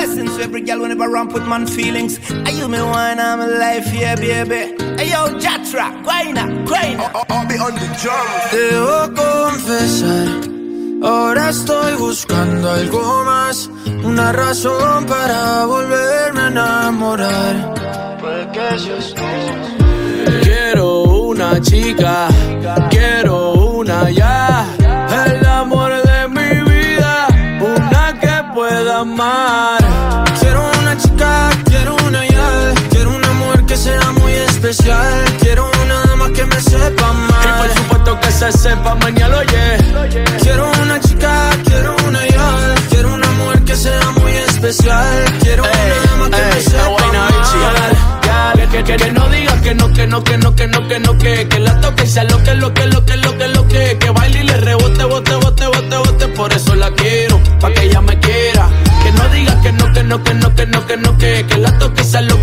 blessings to every girl whenever ramp with man feelings. I you me wine, I'm alive, yeah, baby. Hey yo, Jatra, Guayna. I'll be on the drum. Debo confesar, ahora estoy buscando algo más, una razón para volverme a enamorar. Quiero una chica, quiero una ya, el amor de mi vida, una que pueda amar. Quiero una chica, quiero una ya, quiero una mujer que sea muy especial, quiero una dama que me sepa amar. Y por supuesto que se sepa mañana, oye. Quiero una chica, quiero una ya, quiero una mujer que sea muy especial, quiero una dama que me sepa amar. Que no diga que no, que la toque y sea lo que baile y le rebote, bote, por eso la quiero, pa' que ella me quiera. Que no diga que no, que la toque y sea lo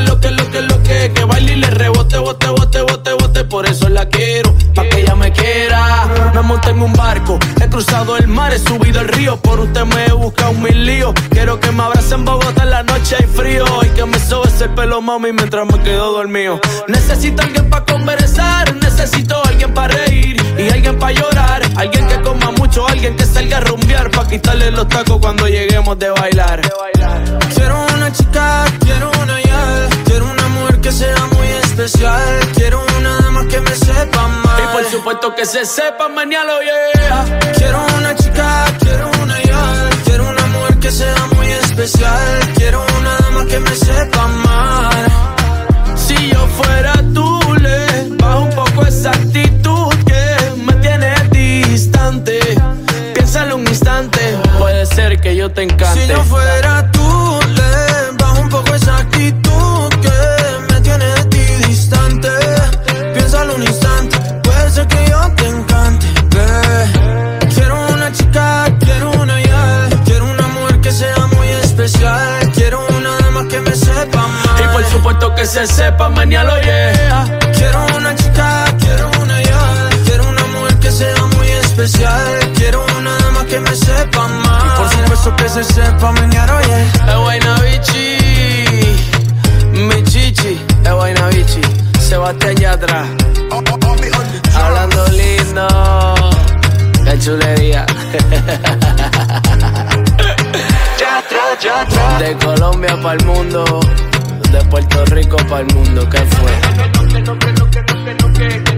que baile y le rebote, bote, por eso la quiero, pa' que ella me quiera. Me monté en un barco, he cruzado el mar, he subido el río, por usted me he buscado 1000 líos. Quiero que me abrace en Bogotá en la noche hay frío, y que me sobe ese pelo, mami, mientras me quedo dormido. Necesito alguien pa' conversar, necesito alguien pa' reír y alguien pa' llorar, alguien que coma mucho, alguien que salga a rumbear, pa' quitarle los tacos cuando lleguemos de bailar. Quiero una chica, quiero una ya, quiero una mujer que sea muy especial, quiero una dama que me sepa amar. Y por supuesto que se sepa mañana, yeah. Quiero una chica, quiero una ya, quiero una mujer que sea muy especial, quiero una dama que me sepa amar. Si yo fuera tú, le bajo un poco esa actitud que me tiene distante. Piénsalo un instante, puede ser que yo te encante. Si yo fuera tú, le bajo un poco esa actitud que me tiene de ti distante. Piénsalo un instante, puede ser que yo te encante. Quiero una chica, quiero una ya, quiero una mujer que sea muy especial, quiero una dama que me sepa amar. Y por supuesto que se sepa mañana, yeah. Quiero una chica, quiero una ya, quiero una mujer que sea muy especial, quiero una dama que me sepa amar. Y por supuesto que se sepa mañana, yeah. Guaynabichi, mi chichi, Guaynabichi, Sebastián Yatra, hablando lindo, qué chulería. De Colombia pa'l mundo, de Puerto Rico pa'l mundo, ¿qué fue?